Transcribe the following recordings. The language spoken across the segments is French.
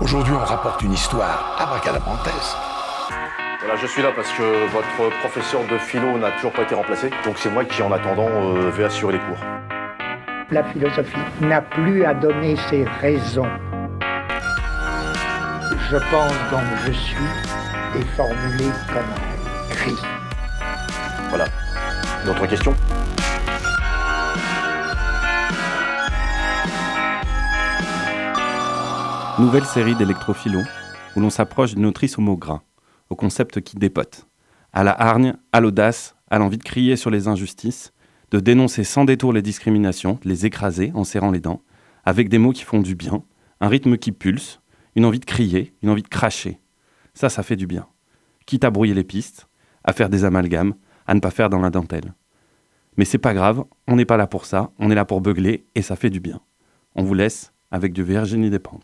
Aujourd'hui, on rapporte une histoire abracadabrantesque. Voilà, je suis là parce que votre professeur de philo n'a toujours pas été remplacé. Donc c'est moi qui, en attendant, vais assurer les cours. La philosophie n'a plus à donner ses raisons. Je pense donc je suis est formulé comme un cri. Voilà. D'autres questions ? Nouvelle série d'électrophilos où l'on s'approche d'une autrice au mot gras, au concept qui dépote, à la hargne, à l'audace, à l'envie de crier sur les injustices, de dénoncer sans détour les discriminations, de les écraser en serrant les dents, avec des mots qui font du bien, un rythme qui pulse, une envie de crier, une envie de cracher. Ça fait du bien. Quitte à brouiller les pistes, à faire des amalgames, à ne pas faire dans la dentelle. Mais c'est pas grave, on n'est pas là pour ça, on est là pour beugler et ça fait du bien. On vous laisse avec du Virginie Despentes.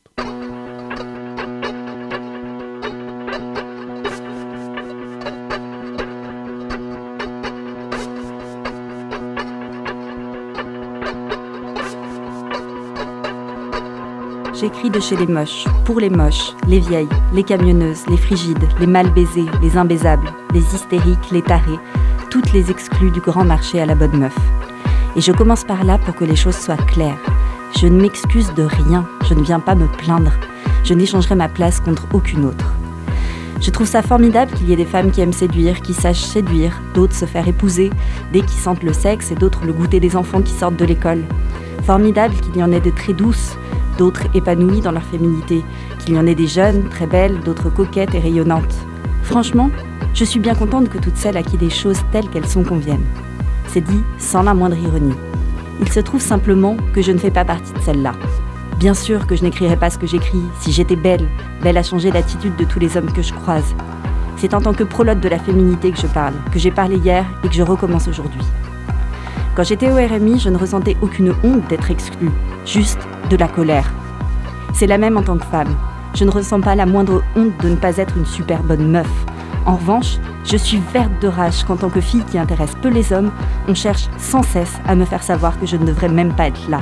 J'écris de chez les moches, pour les moches, les vieilles, les camionneuses, les frigides, les mal baisés, les imbaisables, les hystériques, les tarés, toutes les exclues du grand marché à la bonne meuf. Et je commence par là pour que les choses soient claires. Je ne m'excuse de rien, je ne viens pas me plaindre. Je n'échangerai ma place contre aucune autre. Je trouve ça formidable qu'il y ait des femmes qui aiment séduire, qui sachent séduire, d'autres se faire épouser, dès qu'ils sentent le sexe et d'autres le goûter des enfants qui sortent de l'école. Formidable qu'il y en ait de très douces, d'autres épanouies dans leur féminité, qu'il y en ait des jeunes, très belles, d'autres coquettes et rayonnantes. Franchement, je suis bien contente que toutes celles à qui les choses telles qu'elles sont conviennent. C'est dit sans la moindre ironie. Il se trouve simplement que je ne fais pas partie de celles-là. Bien sûr que je n'écrirais pas ce que j'écris si j'étais belle à changer l'attitude de tous les hommes que je croise. C'est en tant que prologue de la féminité que je parle, que j'ai parlé hier et que je recommence aujourd'hui. Quand j'étais au RMI, je ne ressentais aucune honte d'être exclue, juste de la colère. C'est la même en tant que femme. Je ne ressens pas la moindre honte de ne pas être une super bonne meuf. En revanche, je suis verte de rage qu'en tant que fille qui intéresse peu les hommes, on cherche sans cesse à me faire savoir que je ne devrais même pas être là.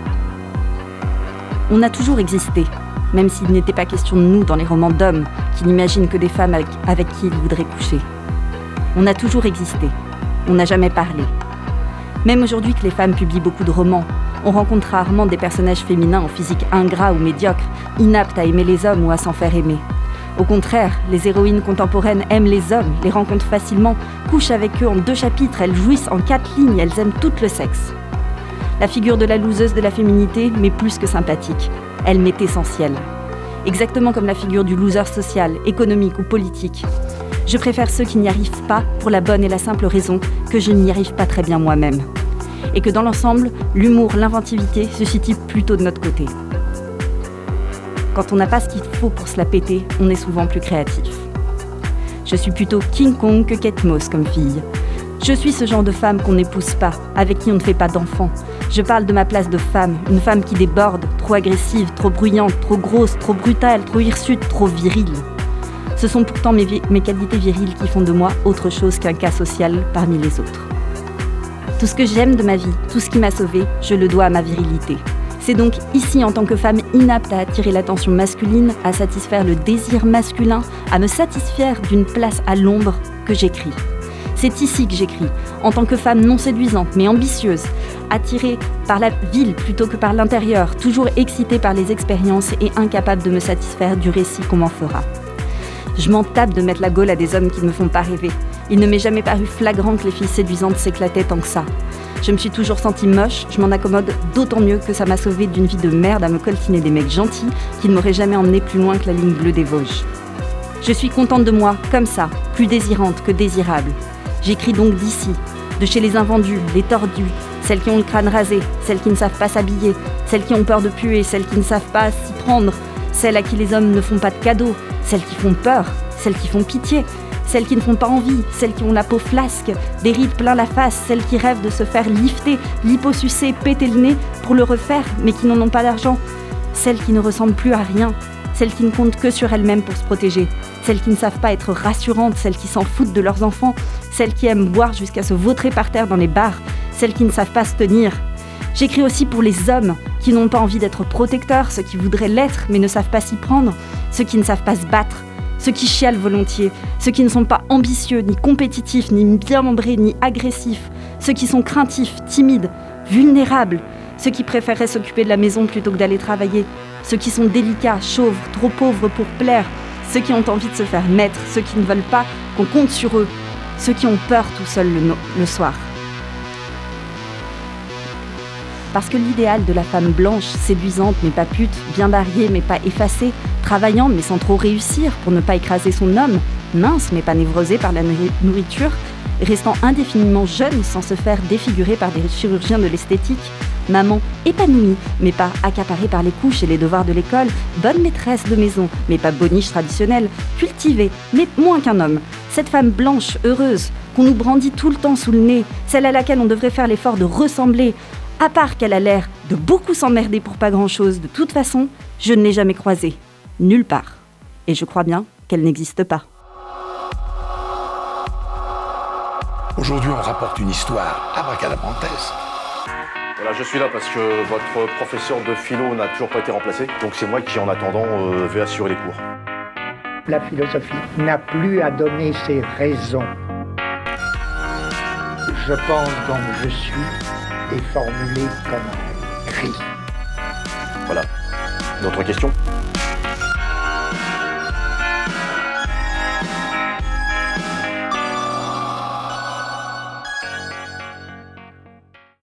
On a toujours existé, même s'il n'était pas question de nous dans les romans d'hommes qui n'imaginent que des femmes avec qui ils voudraient coucher. On a toujours existé. On n'a jamais parlé. Même aujourd'hui que les femmes publient beaucoup de romans, on rencontre rarement des personnages féminins en physique ingrat ou médiocre, inaptes à aimer les hommes ou à s'en faire aimer. Au contraire, les héroïnes contemporaines aiment les hommes, les rencontrent facilement, couchent avec eux en 2 chapitres, elles jouissent en 4 lignes, elles aiment tout le sexe. La figure de la loseuse de la féminité m'est plus que sympathique. Elle m'est essentielle. Exactement comme la figure du loser social, économique ou politique. Je préfère ceux qui n'y arrivent pas pour la bonne et la simple raison que je n'y arrive pas très bien moi-même. Et que dans l'ensemble, l'humour, l'inventivité se situent plutôt de notre côté. Quand on n'a pas ce qu'il faut pour se la péter, on est souvent plus créatif. Je suis plutôt King Kong que Kate Moss comme fille. Je suis ce genre de femme qu'on n'épouse pas, avec qui on ne fait pas d'enfants. Je parle de ma place de femme, une femme qui déborde, trop agressive, trop bruyante, trop grosse, trop brutale, trop hirsute, trop virile. Ce sont pourtant mes qualités viriles qui font de moi autre chose qu'un cas social parmi les autres. Tout ce que j'aime de ma vie, tout ce qui m'a sauvée, je le dois à ma virilité. C'est donc ici, en tant que femme inapte à attirer l'attention masculine, à satisfaire le désir masculin, à me satisfaire d'une place à l'ombre, que j'écris. C'est ici que j'écris, en tant que femme non séduisante mais ambitieuse, attirée par la ville plutôt que par l'intérieur, toujours excitée par les expériences et incapable de me satisfaire du récit qu'on m'en fera. Je m'en tape de mettre la gaule à des hommes qui ne me font pas rêver. Il ne m'est jamais paru flagrant que les filles séduisantes s'éclataient tant que ça. Je me suis toujours sentie moche, je m'en accommode d'autant mieux que ça m'a sauvée d'une vie de merde à me coltiner des mecs gentils qui ne m'auraient jamais emmenée plus loin que la ligne bleue des Vosges. Je suis contente de moi, comme ça, plus désirante que désirable. J'écris donc d'ici, de chez les invendus, les tordus, celles qui ont le crâne rasé, celles qui ne savent pas s'habiller, celles qui ont peur de puer, celles qui ne savent pas s'y prendre, celles à qui les hommes ne font pas de cadeaux, celles qui font peur, celles qui font pitié, celles qui ne font pas envie, celles qui ont la peau flasque, des rides plein la face, celles qui rêvent de se faire lifter, liposucer, péter le nez pour le refaire, mais qui n'en ont pas d'argent, celles qui ne ressemblent plus à rien, celles qui ne comptent que sur elles-mêmes pour se protéger, celles qui ne savent pas être rassurantes, celles qui s'en foutent de leurs enfants, celles qui aiment boire jusqu'à se vautrer par terre dans les bars, celles qui ne savent pas se tenir. J'écris aussi pour les hommes qui n'ont pas envie d'être protecteurs, ceux qui voudraient l'être mais ne savent pas s'y prendre, ceux qui ne savent pas se battre, ceux qui chialent volontiers, ceux qui ne sont pas ambitieux, ni compétitifs, ni bien membrés, ni agressifs, ceux qui sont craintifs, timides, vulnérables, ceux qui préféreraient s'occuper de la maison plutôt que d'aller travailler, ceux qui sont délicats, chauves, trop pauvres pour plaire, ceux qui ont envie de se faire mettre, ceux qui ne veulent pas qu'on compte sur eux, ceux qui ont peur tout seuls le soir. Parce que l'idéal de la femme blanche, séduisante mais pas pute, bien mariée mais pas effacée, travaillante mais sans trop réussir pour ne pas écraser son homme, mince mais pas névrosée par la nourriture, restant indéfiniment jeune sans se faire défigurer par des chirurgiens de l'esthétique, maman épanouie mais pas accaparée par les couches et les devoirs de l'école, bonne maîtresse de maison mais pas boniche traditionnelle, cultivée mais moins qu'un homme. Cette femme blanche, heureuse, qu'on nous brandit tout le temps sous le nez, celle à laquelle on devrait faire l'effort de ressembler, à part qu'elle a l'air de beaucoup s'emmerder pour pas grand-chose, de toute façon, je ne l'ai jamais croisée. Nulle part. Et je crois bien qu'elle n'existe pas. Aujourd'hui, on rapporte une histoire abracadabrantesque. Voilà, je suis là parce que votre professeur de philo n'a toujours pas été remplacé. Donc c'est moi qui, en attendant, vais assurer les cours. La philosophie n'a plus à donner ses raisons. Je pense donc je suis et formulé comme un cri. Voilà. D'autres questions ?